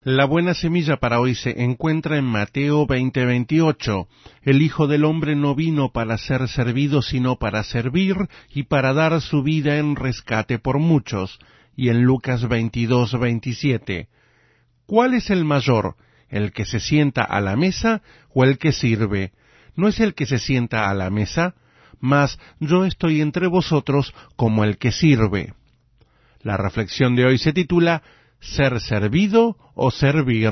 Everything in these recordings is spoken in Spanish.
La buena semilla para hoy se encuentra en Mateo 20:28. El Hijo del Hombre no vino para ser servido, sino para servir y para dar su vida en rescate por muchos. Y en Lucas 22:27. ¿Cuál es el mayor, el que se sienta a la mesa o el que sirve? ¿No es el que se sienta a la mesa? Mas yo estoy entre vosotros como el que sirve. La reflexión de hoy se titula ¿Ser servido o servir?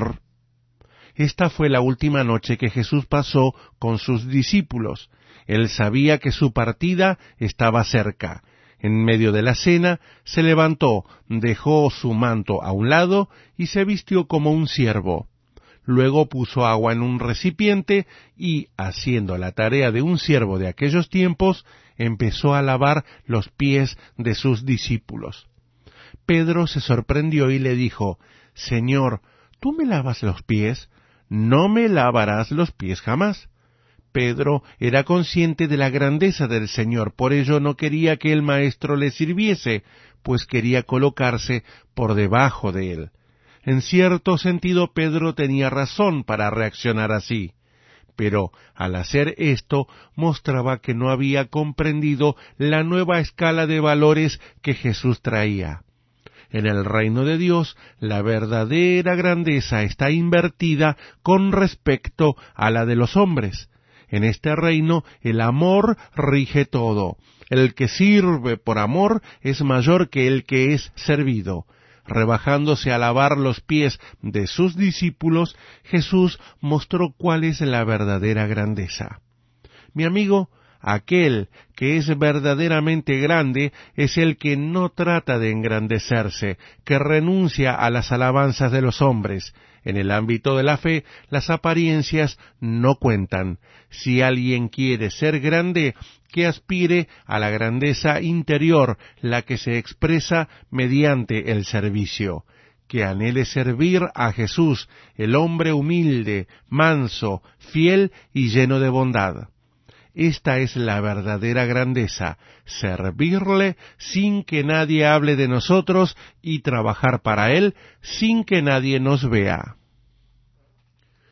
Esta fue la última noche que Jesús pasó con sus discípulos. Él sabía que su partida estaba cerca. En medio de la cena, se levantó, dejó su manto a un lado y se vistió como un siervo. Luego puso agua en un recipiente y, haciendo la tarea de un siervo de aquellos tiempos, empezó a lavar los pies de sus discípulos. Pedro se sorprendió y le dijo, «Señor, ¿tú me lavas los pies? ¿No me lavarás los pies jamás?» Pedro era consciente de la grandeza del Señor, por ello no quería que el Maestro le sirviese, pues quería colocarse por debajo de él. En cierto sentido, Pedro tenía razón para reaccionar así, pero al hacer esto mostraba que no había comprendido la nueva escala de valores que Jesús traía. En el reino de Dios, la verdadera grandeza está invertida con respecto a la de los hombres. En este reino, el amor rige todo. El que sirve por amor es mayor que el que es servido. Rebajándose a lavar los pies de sus discípulos, Jesús mostró cuál es la verdadera grandeza. Mi amigo, aquel que es verdaderamente grande es el que no trata de engrandecerse, que renuncia a las alabanzas de los hombres. En el ámbito de la fe, las apariencias no cuentan. Si alguien quiere ser grande, que aspire a la grandeza interior, la que se expresa mediante el servicio. Que anhele servir a Jesús, el hombre humilde, manso, fiel y lleno de bondad. Esta es la verdadera grandeza, servirle sin que nadie hable de nosotros y trabajar para Él sin que nadie nos vea.